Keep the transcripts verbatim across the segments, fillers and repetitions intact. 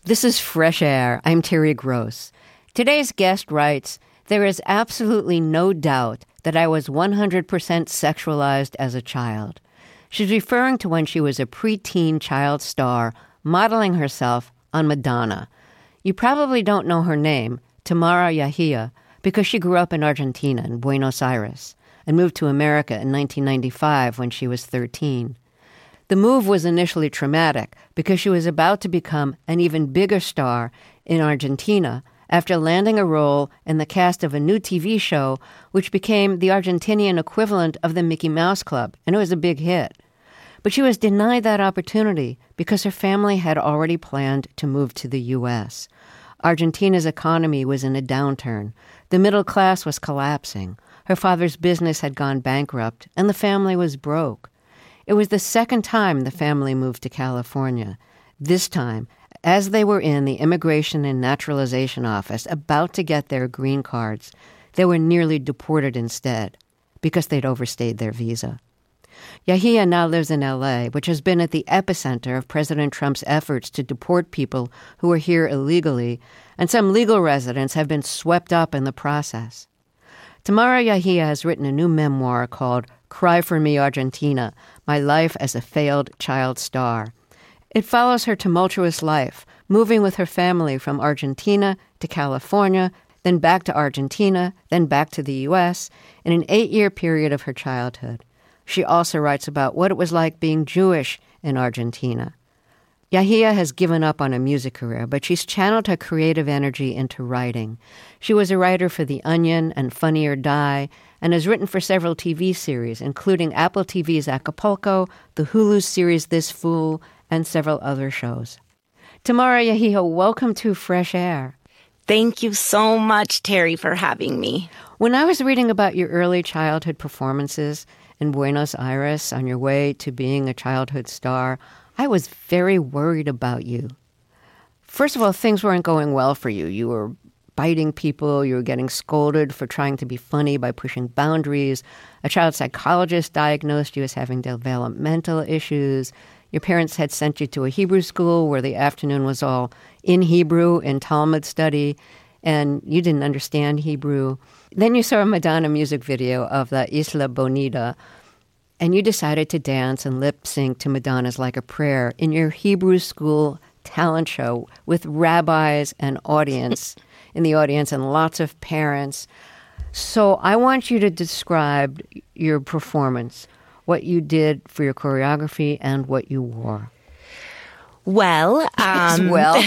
This is Fresh Air. I'm Terry Gross. Today's guest writes, "There is absolutely no doubt that I was one hundred percent sexualized as a child." She's referring to when she was a preteen child star modeling herself on Madonna. You probably don't know her name, Tamara Yahia, because she grew up in Argentina, in Buenos Aires, and moved to America in nineteen ninety-five when she was thirteen. The move was initially traumatic because she was about to become an even bigger star in Argentina after landing a role in the cast of a new T V show which became the Argentinian equivalent of the Mickey Mouse Club, and it was a big hit. But she was denied that opportunity because her family had already planned to move to the U S. Argentina's economy was in a downturn. The middle class was collapsing. Her father's business had gone bankrupt, and the family was broke. It was the second time the family moved to California. This time, as they were in the Immigration and Naturalization Office about to get their green cards, they were nearly deported instead because they'd overstayed their visa. Yahia now lives in L A, which has been at the epicenter of President Trump's efforts to deport people who are here illegally, and some legal residents have been swept up in the process. Tamara Yahia has written a new memoir called Cry for Me, Argentina, My Life as a Failed Child Star. It follows her tumultuous life, moving with her family from Argentina to California, then back to Argentina, then back to the U S, in an eight-year period of her childhood. She also writes about what it was like being Jewish in Argentina. Yahia has given up on a music career, but she's channeled her creative energy into writing. She was a writer for The Onion and Funny or Die, and has written for several T V series, including Apple T V's Acapulco, the Hulu series This Fool, and several other shows. Tamara Yahia, welcome to Fresh Air. Thank you so much, Terry, for having me. When I was reading about your early childhood performances in Buenos Aires on your way to being a childhood star, I was very worried about you. First of all, things weren't going well for you. You were biting people. You were getting scolded for trying to be funny by pushing boundaries. A child psychologist diagnosed you as having developmental issues. Your parents had sent you to a Hebrew school where the afternoon was all in Hebrew in Talmud study, and you didn't understand Hebrew. Then you saw a Madonna music video of La Isla Bonita, and you decided to dance and lip-sync to Madonna's Like a Prayer in your Hebrew school talent show with rabbis and audience in the audience and lots of parents. So I want you to describe your performance, what you did for your choreography and what you wore. Well, um, well,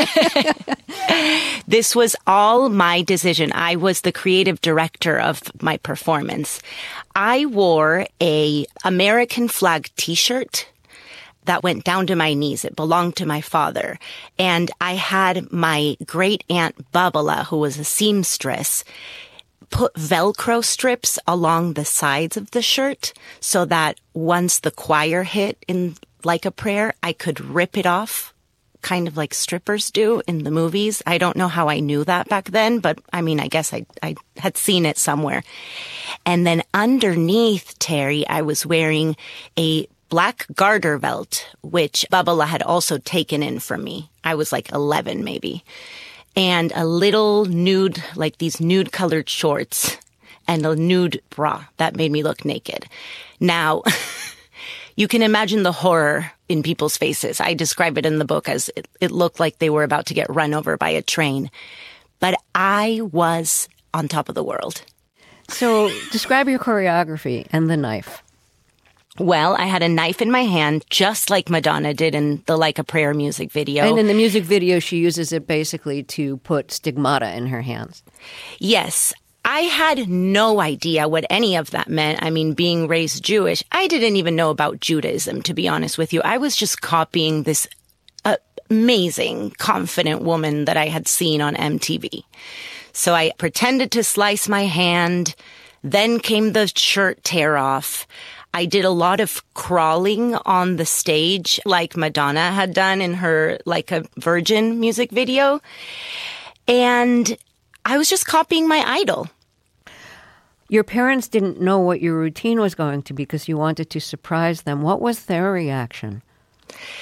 this was all my decision. I was the creative director of my performance. I wore a American flag T-shirt that went down to my knees. It belonged to my father. And I had my great aunt Babala, who was a seamstress, put Velcro strips along the sides of the shirt so that once the choir hit in Like a Prayer, I could rip it off, kind of like strippers do in the movies. I don't know how I knew that back then, but I mean, I guess I, I had seen it somewhere. And then underneath, Terry, I was wearing a black garter belt, which Babala had also taken in from me. I was like eleven maybe. And a little nude, like these nude colored shorts and a nude bra that made me look naked. Now, you can imagine the horror in people's faces. I describe it in the book as it, it looked like they were about to get run over by a train. But I was on top of the world. So describe your choreography and the knife. Well, I had a knife in my hand, just like Madonna did in the Like a Prayer music video. And in the music video, she uses it basically to put stigmata in her hands. Yes. I had no idea what any of that meant. I mean, being raised Jewish, I didn't even know about Judaism, to be honest with you. I was just copying this uh, amazing, confident woman that I had seen on M T V. So I pretended to slice my hand. Then came the shirt tear off. I did a lot of crawling on the stage like Madonna had done in her Like a Virgin music video. And I was just copying my idol. Your parents didn't know what your routine was going to be because you wanted to surprise them. What was their reaction?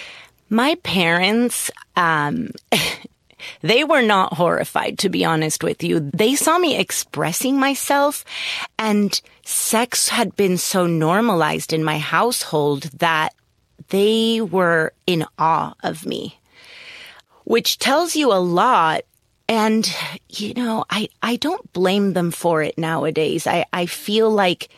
My parents, um, they were not horrified, to be honest with you. They saw me expressing myself, and sex had been so normalized in my household that they were in awe of me, which tells you a lot. And, you know, I, I don't blame them for it nowadays. I, I feel like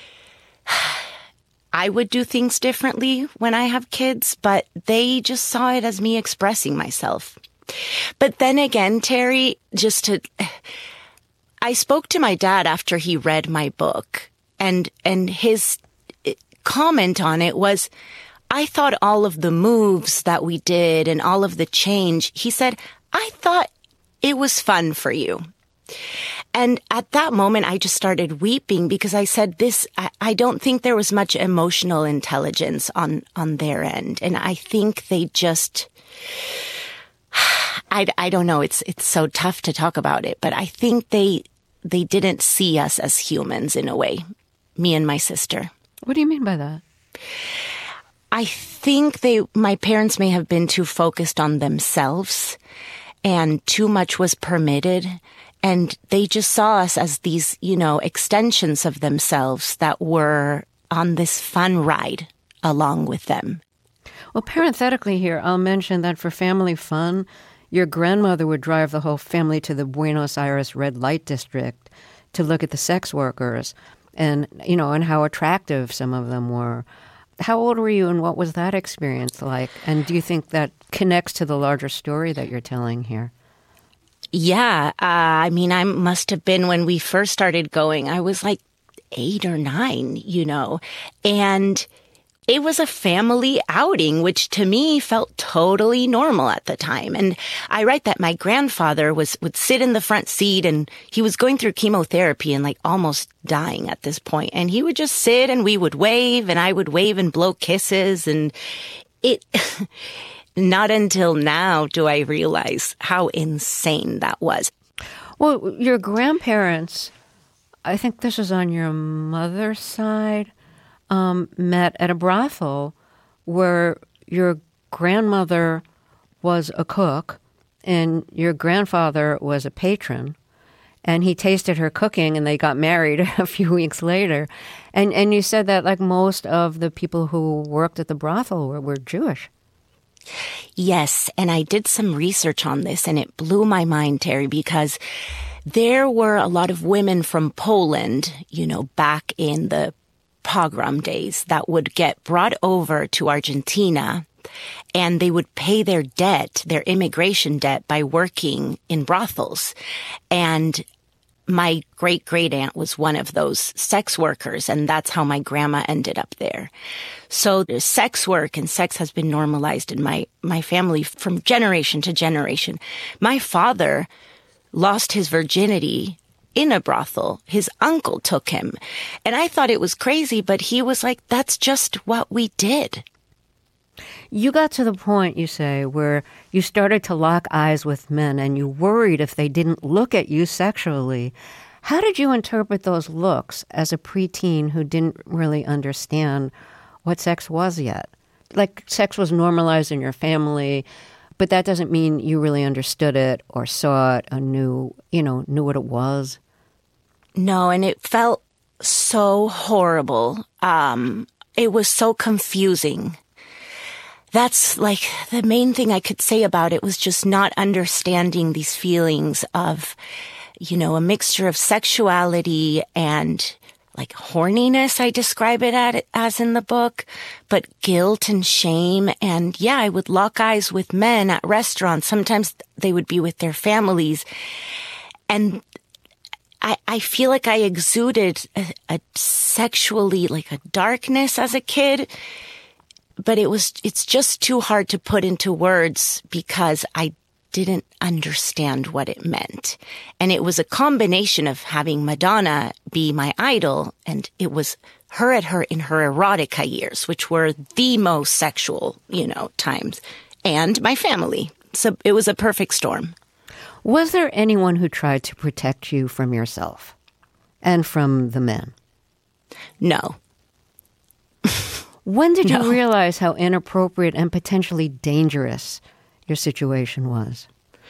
I would do things differently when I have kids, but they just saw it as me expressing myself. But then again, Terry, just to, I spoke to my dad after he read my book, and, and his comment on it was, I thought all of the moves that we did and all of the change, he said, I thought it was fun for you. And at that moment, I just started weeping because I said this, I, I don't think there was much emotional intelligence on, on their end. And I think they just, I, I don't know. It's, it's so tough to talk about it, but I think they, they didn't see us as humans in a way, me and my sister. What do you mean by that? I think they, my parents may have been too focused on themselves, and too much was permitted. And they just saw us as these, you know, extensions of themselves that were on this fun ride along with them. Well, parenthetically here, I'll mention that for family fun, your grandmother would drive the whole family to the Buenos Aires red light district to look at the sex workers and, you know, and how attractive some of them were. How old were you, and what was that experience like? And do you think that connects to the larger story that you're telling here? Yeah. Uh, I mean, I must have been when we first started going. I was like eight or nine, you know, and it was a family outing, which to me felt totally normal at the time. And I write that my grandfather was would sit in the front seat, and he was going through chemotherapy and like almost dying at this point. And he would just sit, and we would wave, and I would wave and blow kisses. And it, not until now do I realize how insane that was. Well, your grandparents, I think this was on your mother's side, Um, met at a brothel where your grandmother was a cook and your grandfather was a patron, and he tasted her cooking, and they got married a few weeks later. And and you said that like most of the people who worked at the brothel were, were Jewish. Yes, and I did some research on this, and it blew my mind, Terry, because there were a lot of women from Poland, you know, back in the pogrom days that would get brought over to Argentina, and they would pay their debt, their immigration debt, by working in brothels. And my great-great-aunt was one of those sex workers, and that's how my grandma ended up there. So there's sex work, and sex has been normalized in my, my family from generation to generation. My father lost his virginity in a brothel. His uncle took him. And I thought it was crazy, but he was like, that's just what we did. You got to the point, you say, where you started to lock eyes with men and you worried if they didn't look at you sexually. How did you interpret those looks as a preteen who didn't really understand what sex was yet? Like, sex was normalized in your family, but that doesn't mean you really understood it or saw it or knew, you know, knew what it was. No, and it felt so horrible. Um, it was so confusing. That's like the main thing I could say about it was just not understanding these feelings of, you know, a mixture of sexuality and like horniness, I describe it at, as in the book, but guilt and shame. And yeah, I would lock eyes with men at restaurants. Sometimes they would be with their families. And I, I feel like I exuded a, a sexually, like a darkness as a kid, but it was, it's just too hard to put into words because I didn't understand what it meant. And it was a combination of having Madonna be my idol, and it was her at her in her erotica years, which were the most sexual, you know, times, and my family. So it was a perfect storm. Was there anyone who tried to protect you from yourself and from the men? No. When did No. you realize how inappropriate and potentially dangerous your situation was?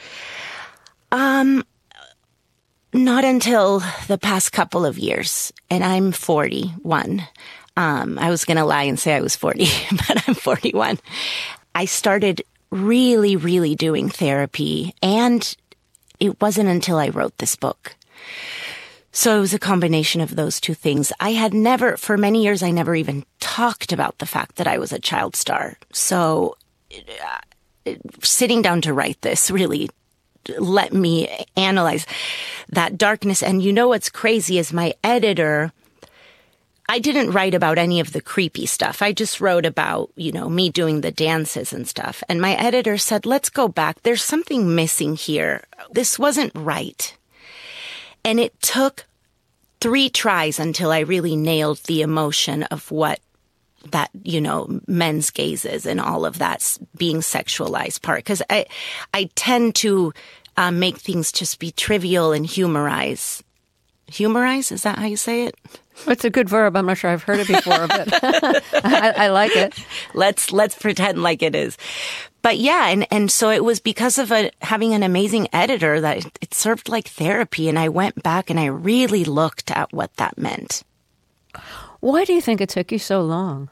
Um, not until the past couple of years, and I'm forty-one. Um, I was going to lie and say I was forty, but I'm forty-one. I started really, really doing therapy, and it wasn't until I wrote this book. So it was a combination of those two things. I had never, for many years, I never even talked about the fact that I was a child star. So uh, sitting down to write this really let me analyze that darkness. And you know what's crazy is my editor, I didn't write about any of the creepy stuff. I just wrote about, you know, me doing the dances and stuff. And my editor said, let's go back. There's something missing here. This wasn't right. And it took three tries until I really nailed the emotion of what that, you know, men's gazes and all of that being sexualized part. Because I, I tend to uh, make things just be trivial and humorize. Humorize? Is that how you say it? It's a good verb. I'm not sure I've heard it before, but I, I like it. Let's let's pretend like it is. But yeah, and, and so it was because of a, having an amazing editor that it, it served like therapy. And I went back and I really looked at what that meant. Why do you think it took you so long?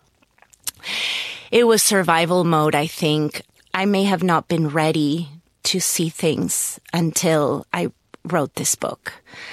It was survival mode, I think. I may have not been ready to see things until I wrote this book.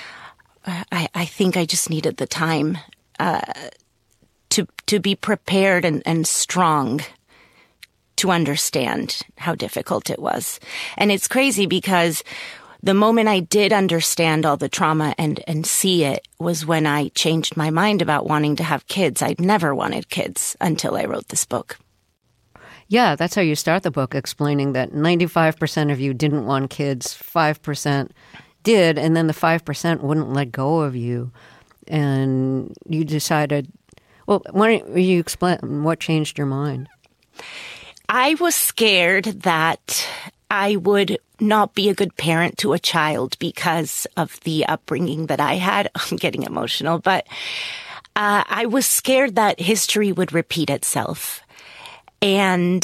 I, I think I just needed the time uh, to to be prepared and, and strong to understand how difficult it was. And it's crazy because the moment I did understand all the trauma and, and see it was when I changed my mind about wanting to have kids. I'd never wanted kids until I wrote this book. Yeah, that's how you start the book, explaining that ninety-five percent of you didn't want kids, five percent did, and then the five percent wouldn't let go of you. And you decided, well, why don't you explain what changed your mind? I was scared that I would not be a good parent to a child because of the upbringing that I had. I'm getting emotional, but uh, I was scared that history would repeat itself. And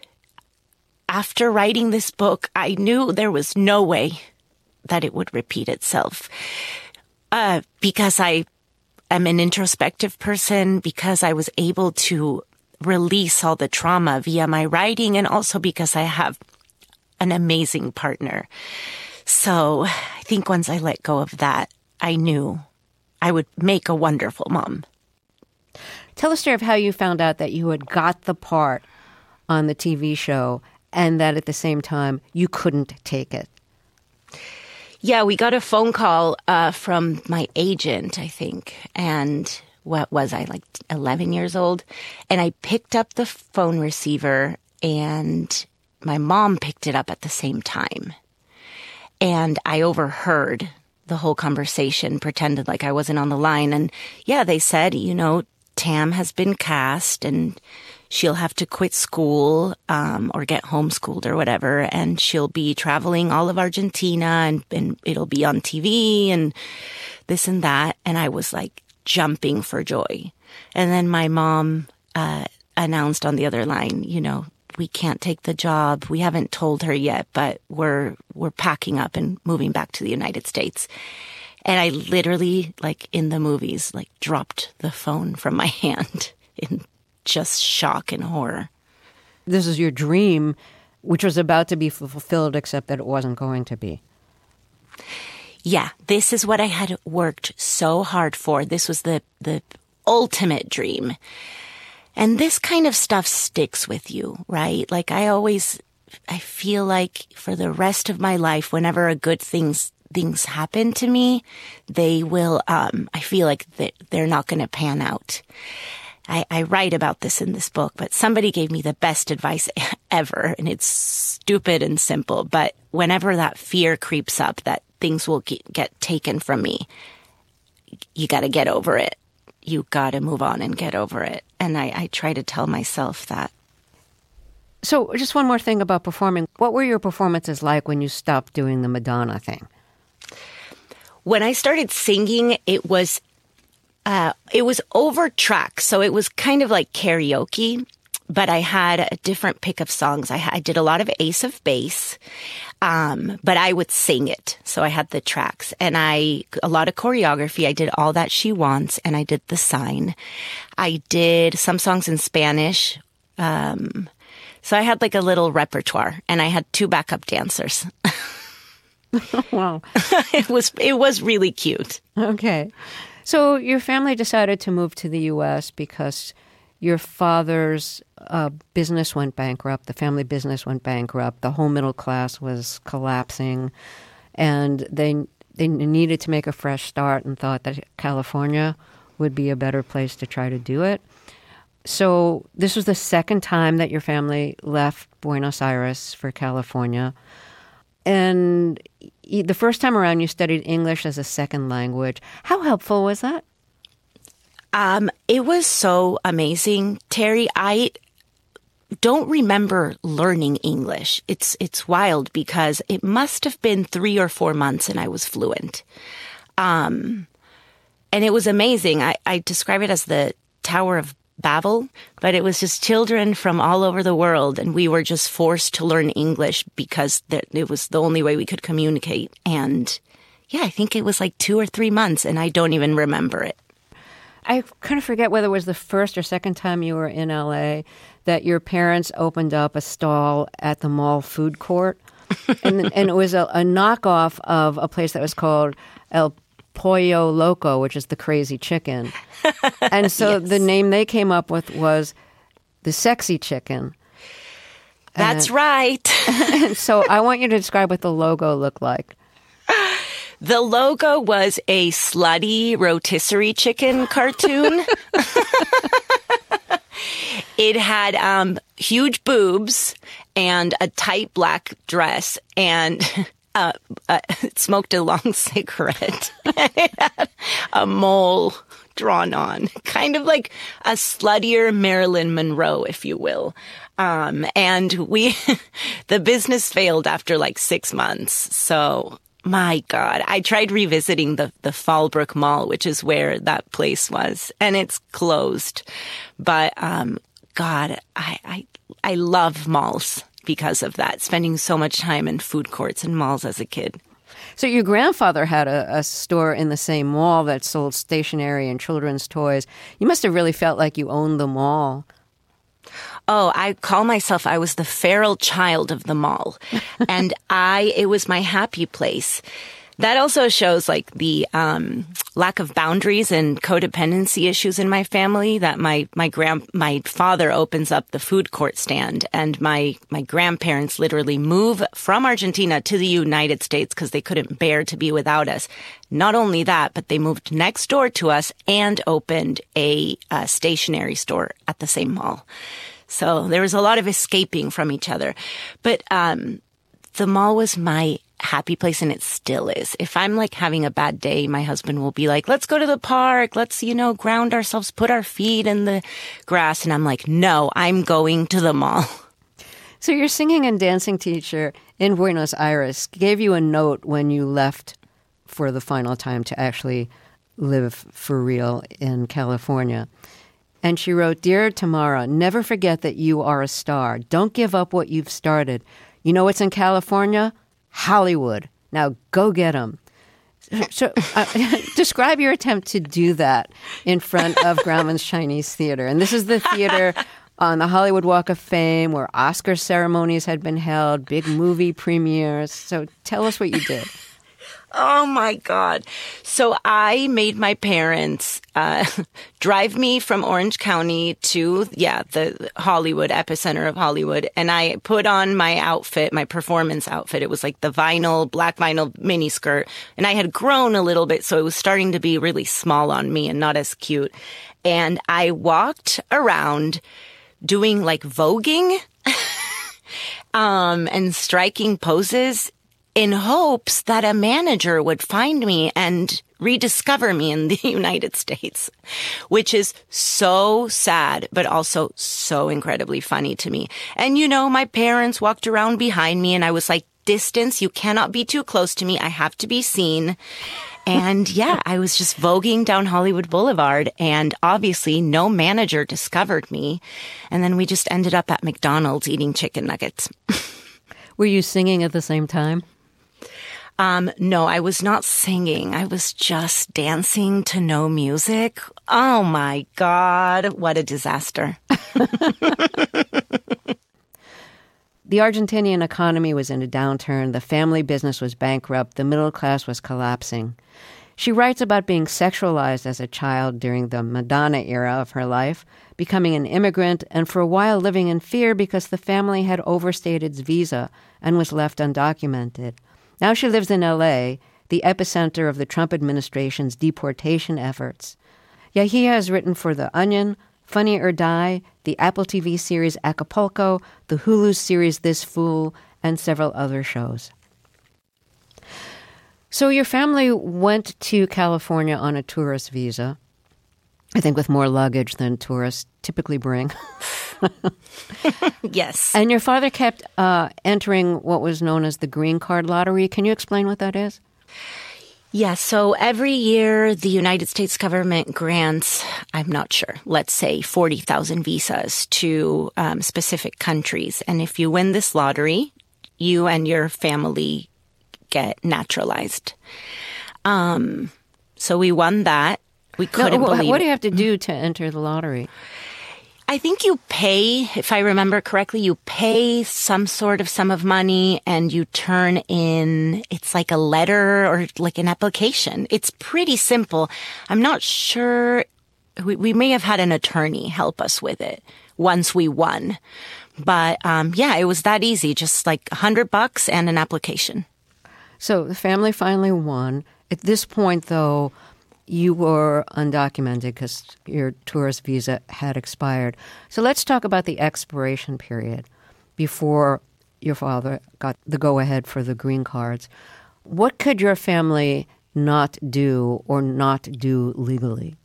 after writing this book, I knew there was no way that it would repeat itself. Uh, because I am an introspective person, because I was able to release all the trauma via my writing, and also because I have an amazing partner. So I think once I let go of that, I knew I would make a wonderful mom. Tell the story of how you found out that you had got the part on the T V show and that at the same time you couldn't take it. Yeah, we got a phone call uh, from my agent, I think, and what was I, like eleven years old? And I picked up the phone receiver, and my mom picked it up at the same time. And I overheard the whole conversation, pretended like I wasn't on the line. And yeah, they said, you know, Tam has been cast, and she'll have to quit school um, or get homeschooled or whatever, and she'll be traveling all of Argentina, and, and it'll be on T V and this and that. And I was like jumping for joy. And then my mom uh, announced on the other line, you know, we can't take the job. We haven't told her yet, but we're we're packing up and moving back to the United States. And I literally, like in the movies, like dropped the phone from my hand in just shock and horror. This is your dream, which was about to be fulfilled, except that it wasn't going to be. Yeah, this is what I had worked so hard for. This was the, the ultimate dream. And this kind of stuff sticks with you, right? Like I always, I feel like for the rest of my life, whenever a good things things happen to me, they will, um, I feel like they're, they're not going to pan out. I, I write about this in this book, but somebody gave me the best advice ever, and it's stupid and simple. But whenever that fear creeps up that things will get, get taken from me, you got to get over it. You got to move on and get over it. And I, I try to tell myself that. So just one more thing about performing. What were your performances like when you stopped doing the Madonna thing? When I started singing, it was Uh, it was over track, so it was kind of like karaoke, but I had a different pick of songs. I, I did a lot of Ace of Base, um, but I would sing it. So I had the tracks, and I a lot of choreography. I did All That She Wants, and I did The Sign. I did some songs in Spanish. Um, so I had like a little repertoire, and I had two backup dancers. Wow. It was it was really cute. Okay. So your family decided to move to the U S because your father's uh, business went bankrupt. The family business went bankrupt. The whole middle class was collapsing. And they they needed to make a fresh start and thought that California would be a better place to try to do it. So this was the second time that your family left Buenos Aires for California. And the first time around, you studied English as a second language. How helpful was that? Um, it was so amazing, Terry. I don't remember learning English. It's it's wild because it must have been three or four months and I was fluent. Um, and it was amazing. I, I describe it as the Tower of Babel, but it was just children from all over the world, and we were just forced to learn English because it was the only way we could communicate. And yeah, I think it was like two or three months, and I don't even remember it. I kind of forget whether it was the first or second time you were in L A that your parents opened up a stall at the mall food court, and and it was a, a knockoff of a place that was called El Pollo Loco, which is the crazy chicken. And so yes. The name they came up with was the sexy chicken. That's and, right. And so I want you to describe what the logo looked like. The logo was a slutty rotisserie chicken cartoon. It had um, huge boobs and a tight black dress, and uh, uh, it smoked a long cigarette. It had a mole drawn on, kind of like a sluttier Marilyn Monroe, if you will. Um, and we, the business failed after like six months. So, my God, I tried revisiting the, the Fallbrook Mall, which is where that place was, and it's closed. But, um, God, I, I, I love malls because of that, spending so much time in food courts and malls as a kid. So your grandfather had a, a store in the same mall that sold stationery and children's toys. You must have really felt like you owned the mall. Oh, I call myself, I was the feral child of the mall. And I, it was my happy place. That also shows like the um, lack of boundaries and codependency issues in my family, that my my grand my father opens up the food court stand, and my my grandparents literally move from Argentina to the United States because they couldn't bear to be without us. Not only that, but they moved next door to us and opened a, a stationery store at the same mall. So there was a lot of escaping from each other. But um, the mall was my happy place, and it still is. If I'm like having a bad day, my husband will be like, let's go to the park. Let's, you know, ground ourselves, put our feet in the grass. And I'm like, no, I'm going to the mall. So your singing and dancing teacher in Buenos Aires gave you a note when you left for the final time to actually live for real in California. And she wrote, "Dear Tamara, never forget that you are a star. Don't give up what you've started. You know what's in California? Hollywood. Now go get them." So uh, describe your attempt to do that in front of Grauman's Chinese Theater. And this is the theater on the Hollywood Walk of Fame where Oscar ceremonies had been held, big movie premieres. So tell us what you did. Oh, my God. So I made my parents uh, drive me from Orange County to, yeah, the Hollywood, epicenter of Hollywood. And I put on my outfit, my performance outfit. It was like the vinyl, black vinyl miniskirt. And I had grown a little bit, so it was starting to be really small on me and not as cute. And I walked around doing like voguing um, and striking poses in hopes that a manager would find me and rediscover me in the United States, which is so sad, but also so incredibly funny to me. And, you know, my parents walked around behind me and I was like, distance, you cannot be too close to me. I have to be seen. And yeah, I was just voguing down Hollywood Boulevard, and obviously no manager discovered me. And then we just ended up at McDonald's eating chicken nuggets. Were you singing at the same time? Um, no, I was not singing. I was just dancing to no music. Oh my God, what a disaster. The Argentinian economy was in a downturn. The family business was bankrupt. The middle class was collapsing. She writes about being sexualized as a child during the Madonna era of her life, becoming an immigrant, and for a while living in fear because the family had overstayed its visa and was left undocumented. Now she lives in L A, the epicenter of the Trump administration's deportation efforts. Yahia has written for The Onion, Funny or Die, the Apple T V series Acapulco, the Hulu series This Fool, and several other shows. So your family went to California on a tourist visa, I think with more luggage than tourists typically bring. Yes. And your father kept uh, entering what was known as the green card lottery. Can you explain what that is? Yeah, so every year the United States government grants, I'm not sure, let's say forty thousand visas to um, specific countries. And if you win this lottery, you and your family get naturalized. Um, so we won that. We couldn't no, believe What do you it. have to do to enter the lottery? I think you pay, if I remember correctly, you pay some sort of sum of money and you turn in, it's like a letter or like an application. It's pretty simple. I'm not sure, we, we may have had an attorney help us with it once we won. But um, yeah, it was that easy, just like a hundred bucks and an application. So the family finally won. At this point, though, you were undocumented because your tourist visa had expired. So let's talk about the expiration period before your father got the go-ahead for the green cards. What could your family not do or not do legally?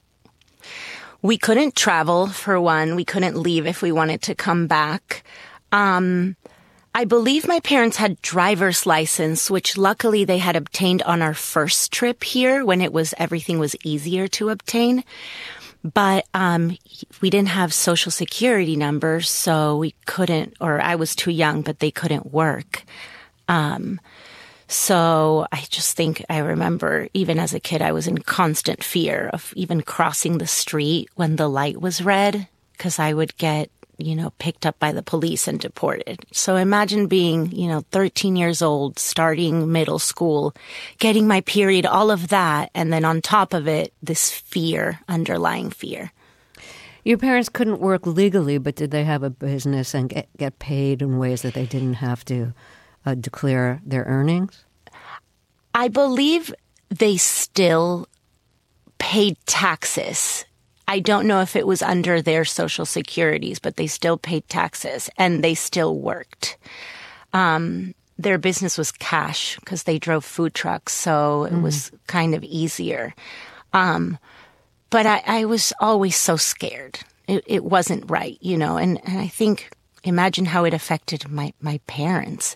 We couldn't travel, for one. We couldn't leave if we wanted to come back. Um, I believe my parents had driver's license, which luckily they had obtained on our first trip here when it was everything was easier to obtain. But um, we didn't have social security numbers, so we couldn't, or I was too young, but they couldn't work. Um, so I just think I remember even as a kid, I was in constant fear of even crossing the street when the light was red because I would get you know, picked up by the police and deported. So imagine being, you know, thirteen years old, starting middle school, getting my period, all of that. And then on top of it, this fear, underlying fear. Your parents couldn't work legally, but did they have a business and get, get paid in ways that they didn't have to uh, declare their earnings? I believe they still paid taxes. I don't know if it was under their social securities, but they still paid taxes and they still worked. Um, their business was cash because they drove food trucks, so it mm-hmm. was kind of easier. Um, but I, I was always so scared. It, it wasn't right, you know, and, and I think, imagine how it affected my, my parents.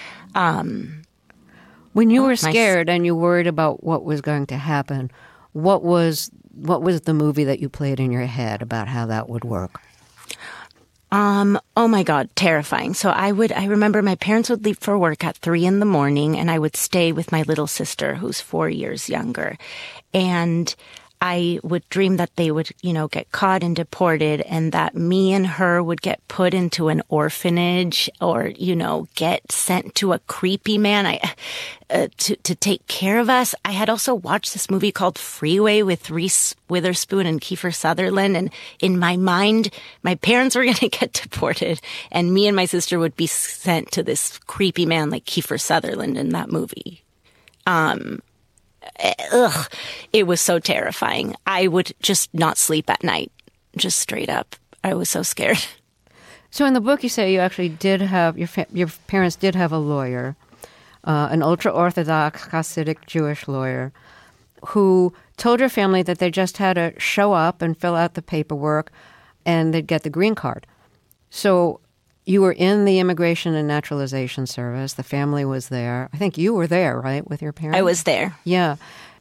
Um, when you were scared my, and you worried about what was going to happen, what was What was the movie that you played in your head about how that would work? Um, oh my God, terrifying. So I would, I remember my parents would leave for work at three in the morning and I would stay with my little sister who's four years younger. And I would dream that they would, you know, get caught and deported and that me and her would get put into an orphanage or, you know, get sent to a creepy man I, uh, to, to take care of us. I had also watched this movie called Freeway with Reese Witherspoon and Kiefer Sutherland. And in my mind, my parents were going to get deported and me and my sister would be sent to this creepy man like Kiefer Sutherland in that movie. Um, Ugh, it was so terrifying. I would just not sleep at night, just straight up. I was so scared. So in the book, you say you actually did have, your fa- your parents did have a lawyer, uh, an ultra-Orthodox Hasidic Jewish lawyer, who told your family that they just had to show up and fill out the paperwork and they'd get the green card. So you were in the Immigration and Naturalization Service. The family was there. I think you were there, right, with your parents? I was there. Yeah.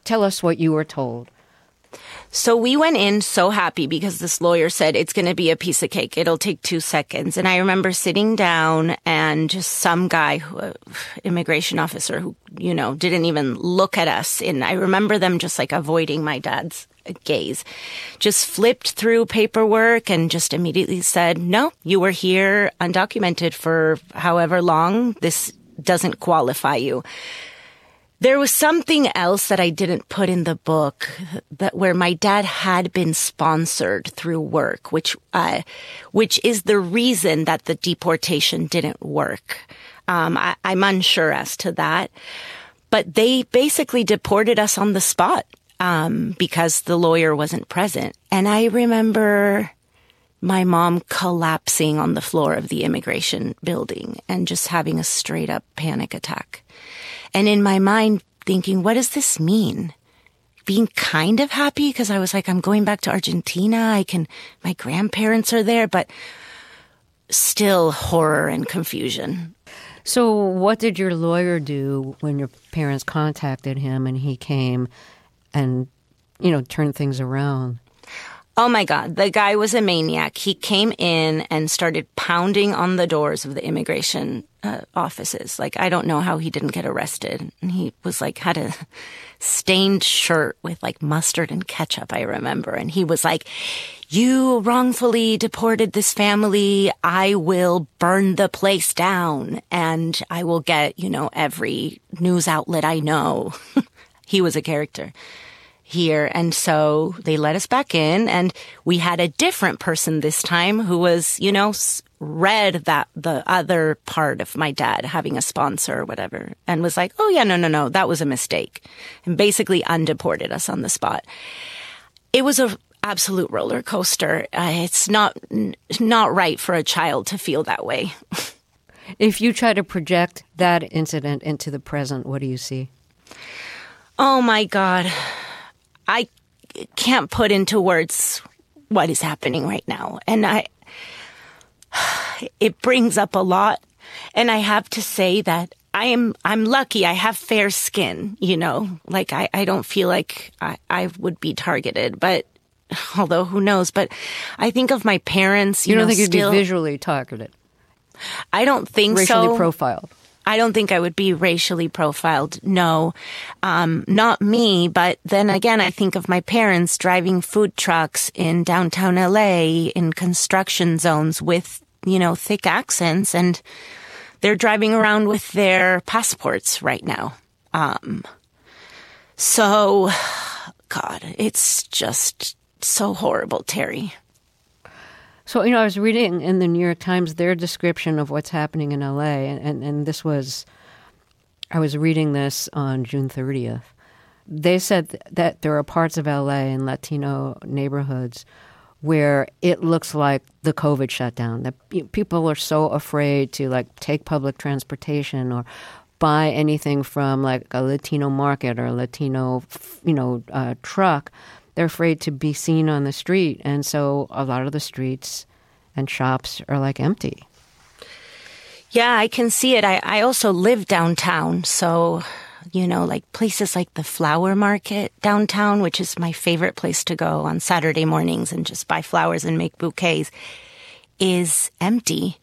tell us what you were told. So we went in so happy because this lawyer said it's going to be a piece of cake. It'll take two seconds. And I remember sitting down and just some guy, who, immigration officer who, you know, didn't even look at us. And I remember them just like avoiding my dad's gaze, just flipped through paperwork and just immediately said, no, you were here undocumented for however long. This doesn't qualify you. There was something else that I didn't put in the book that where my dad had been sponsored through work, which, uh, which is the reason that the deportation didn't work. Um, I, I'm unsure as to that, but they basically deported us on the spot, um, because the lawyer wasn't present. And I remember my mom collapsing on the floor of the immigration building and just having a straight up panic attack. And in my mind, thinking, what does this mean? Being kind of happy because I was like, I'm going back to Argentina. I can, my grandparents are there, but still horror and confusion. So what did your lawyer do when your parents contacted him and he came and, you know, turned things around? Oh my God, the guy was a maniac. He came in and started pounding on the doors of the immigration uh, offices. Like, I don't know how he didn't get arrested. And he was like, had a stained shirt with like mustard and ketchup, I remember. And he was like, you wrongfully deported this family. I will burn the place down and I will get, you know, every news outlet I know. He was a character here. And so they let us back in and we had a different person this time who was, you know, read that the other part of my dad having a sponsor or whatever and was like, oh yeah, no, no, no, that was a mistake and basically undeported us on the spot. It was a absolute roller coaster. Uh, it's not, not right for a child to feel that way. If you try to project that incident into the present, what do you see? Oh my God. I can't put into words what is happening right now. And I, it brings up a lot. And I have to say that I am, I'm lucky. I have fair skin, you know, like I, I don't feel like I, I would be targeted, but although who knows, but I think of my parents, you, you don't know, think still, you'd be visually targeted? I don't think Racially so. Racially profiled? I don't think I would be racially profiled. No, um, not me. But then again, I think of my parents driving food trucks in downtown L A in construction zones with, you know, thick accents, and they're driving around with their passports right now. Um, so, God, it's just so horrible, Terry. So, you know, I was reading in the New York Times their description of what's happening in L A, and, and, and this was, I was reading this on June thirtieth. They said that there are parts of L A and Latino neighborhoods where it looks like the COVID shutdown, that people are so afraid to, like, take public transportation or buy anything from, like, a Latino market or a Latino, you know, uh, truck. They're afraid to be seen on the street. And so a lot of the streets and shops are like empty. Yeah, I can see it. I, I also live downtown. So, you know, like places like the flower market downtown, which is my favorite place to go on Saturday mornings and just buy flowers and make bouquets, is empty.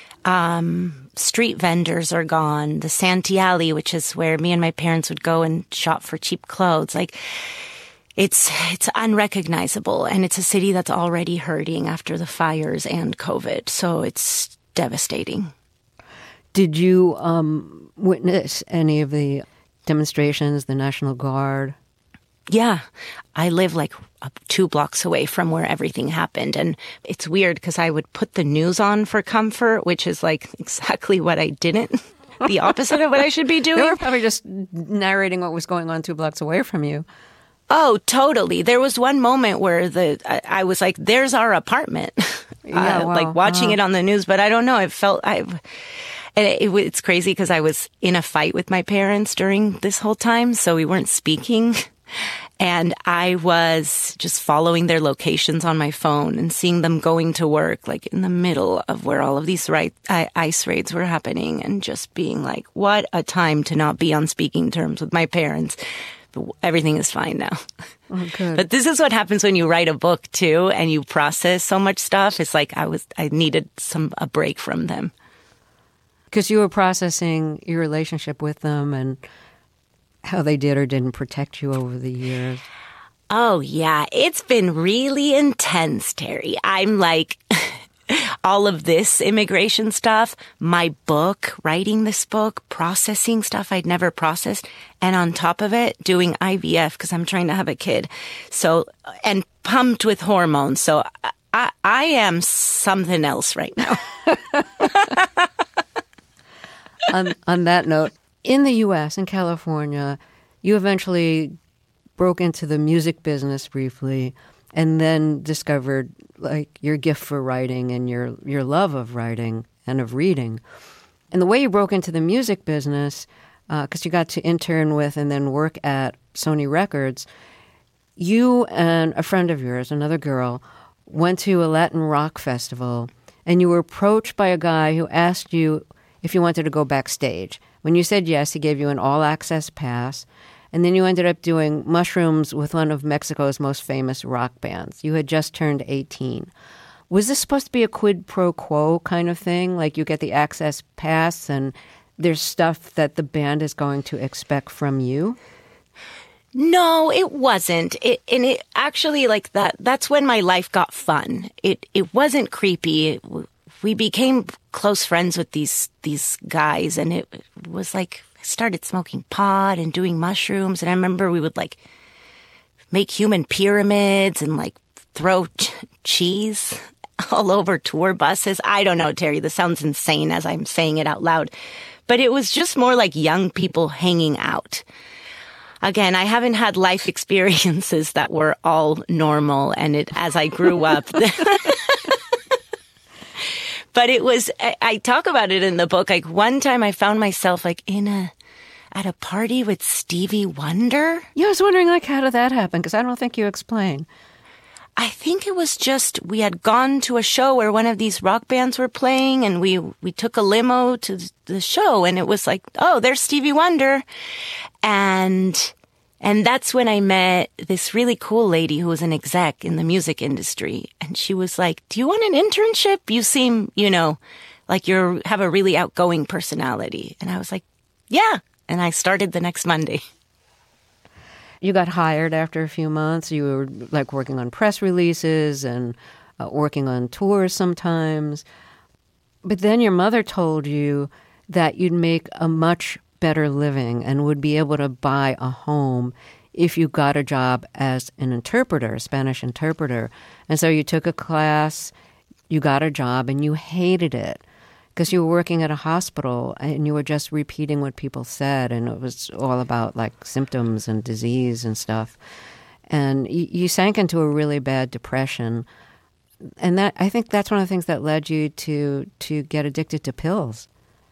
Um, street vendors are gone. The Santee Alley, which is where me and my parents would go and shop for cheap clothes, like, It's it's unrecognizable, and it's a city that's already hurting after the fires and COVID, so it's devastating. Did you um, witness any of the demonstrations, the National Guard? Yeah, I live like two blocks away from where everything happened, and it's weird because I would put the news on for comfort, which is like exactly what I didn't, the opposite of what I should be doing. They were probably just narrating what was going on two blocks away from you. Oh, totally. There was one moment where the I, I was like, there's our apartment, yeah, uh, wow, like watching wow. it on the news. But I don't know. It felt I, and it, it, it's crazy because I was in a fight with my parents during this whole time. So we weren't speaking. And I was just following their locations on my phone and seeing them going to work, like in the middle of where all of these right, I, ICE raids were happening, and just being like, what a time to not be on speaking terms with my parents. But everything is fine now. Oh, good. But this is what happens when you write a book too, and you process so much stuff. It's like I was, I needed some a break from them. Because you were processing your relationship with them and how they did or didn't protect you over the years. Oh, yeah. It's been really intense, Terry. I'm like, all of this immigration stuff, my book, writing this book, processing stuff I'd never processed, and on top of it, doing I V F because I'm trying to have a kid. So, and pumped with hormones. So I, I am something else right now. on, on that note, in the U S, in California, you eventually broke into the music business briefly and then discovered like your gift for writing and your, your love of writing and of reading. And the way you broke into the music business, because uh, you got to intern with and then work at Sony Records, you and a friend of yours, another girl, went to a Latin rock festival and you were approached by a guy who asked you if you wanted to go backstage. When you said yes, he gave you an all-access pass. And then you ended up doing mushrooms with one of Mexico's most famous rock bands. You had just turned eighteen. Was this supposed to be a quid pro quo kind of thing? Like you get the access pass and there's stuff that the band is going to expect from you? No, it wasn't. It, and it actually like that, that's when my life got fun. It it wasn't creepy. It, we became close friends with these these guys, and it was like I started smoking pot and doing mushrooms. And I remember we would like make human pyramids and like throw ch- cheese all over tour buses. I don't know, Terry, this sounds insane as I'm saying it out loud, but it was just more like young people hanging out. Again, I haven't had life experiences that were all normal, and it as I grew up. But it was, I, I talk about it in the book. Like one time I found myself like in a, at a party with Stevie Wonder. Yeah, I was wondering like how did that happen? Because I don't think you explained. I think it was just, we had gone to a show where one of these rock bands were playing, and we, we took a limo to the show, and it was like, oh, there's Stevie Wonder. And, and that's when I met this really cool lady who was an exec in the music industry. And she was like, do you want an internship? You seem, you know, like you have a really outgoing personality. And I was like, yeah. And I started the next Monday. You got hired after a few months. You were like working on press releases and uh, working on tours sometimes. But then your mother told you that you'd make a much better living and would be able to buy a home if you got a job as an interpreter, a Spanish interpreter. And so you took a class, you got a job, and you hated it because you were working at a hospital and you were just repeating what people said, and it was all about like symptoms and disease and stuff. And you, you sank into a really bad depression. And that I think that's one of the things that led you to to get addicted to pills.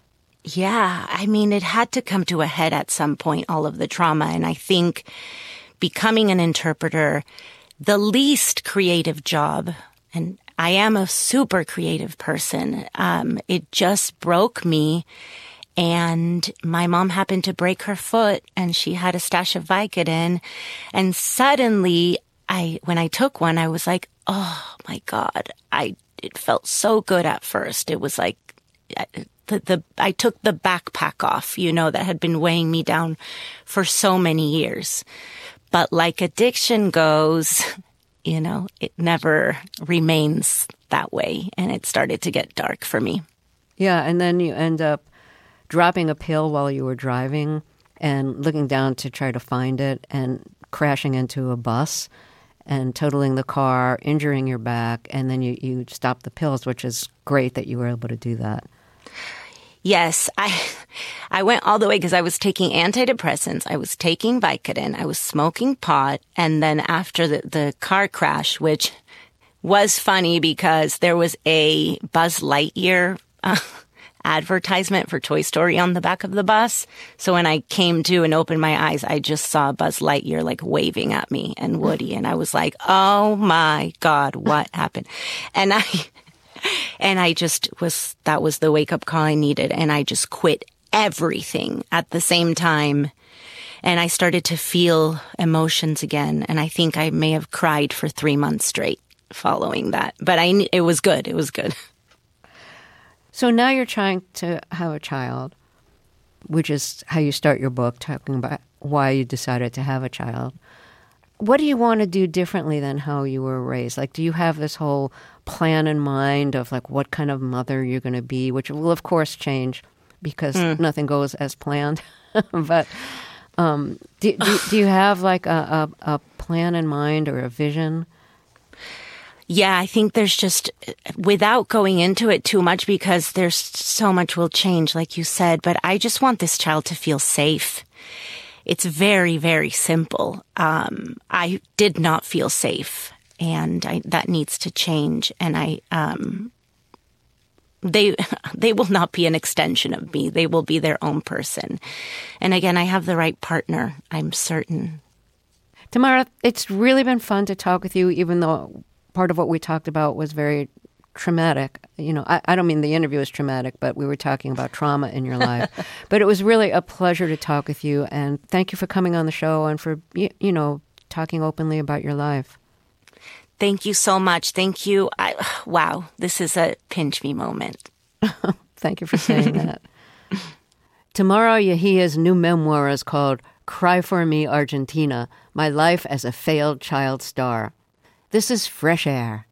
Yeah, I mean, it had to come to a head at some point, all of the trauma. And I think becoming an interpreter, the least creative job, and I am a super creative person, um, it just broke me. And my mom happened to break her foot, and she had a stash of Vicodin. And suddenly, I when I took one, I was like, oh, my God, I it felt so good at first. It was like the, the I took the backpack off, you know, that had been weighing me down for so many years. But like addiction goes, you know, it never remains that way. And it started to get dark for me. Yeah, and then you end up dropping a pill while you were driving and looking down to try to find it and crashing into a bus and totaling the car, injuring your back, and then you, you stop the pills, which is great that you were able to do that. Yes, I I went all the way because I was taking antidepressants, I was taking Vicodin, I was smoking pot, and then after the, the car crash, which was funny because there was a Buzz Lightyear uh, advertisement for Toy Story on the back of the bus. So when I came to and opened my eyes, I just saw Buzz Lightyear like waving at me and Woody, and I was like, oh my God, what happened? And I... And I just was, that was the wake up call I needed. And I just quit everything at the same time. And I started to feel emotions again. And I think I may have cried for three months straight following that. But I, it was good. It was good. So now you're trying to have a child, which is how you start your book, talking about why you decided to have a child. What do you want to do differently than how you were raised? Like, do you have this whole plan in mind of like what kind of mother you're going to be, which will of course change because mm. nothing goes as planned. But um, do, do, do you have like a, a, a plan in mind or a vision? Yeah, I think there's just, without going into it too much, because there's so much will change, like you said, but I just want this child to feel safe. It's very, very simple. Um, I did not feel safe, and I, that needs to change. And I, um, they, they will not be an extension of me. They will be their own person. And again, I have the right partner, I'm certain. Tamara, it's really been fun to talk with you, even though part of what we talked about was very traumatic. You know, I, I don't mean the interview was traumatic, but we were talking about trauma in your life. But it was really a pleasure to talk with you. And thank you for coming on the show and for, you, you know, talking openly about your life. Thank you so much. Thank you. I, wow, this is a pinch me moment. Thank you for saying that. Tamara Yehia's new memoir is called Cry for Me, Argentina, My Life as a Failed Child Star. This is Fresh Air.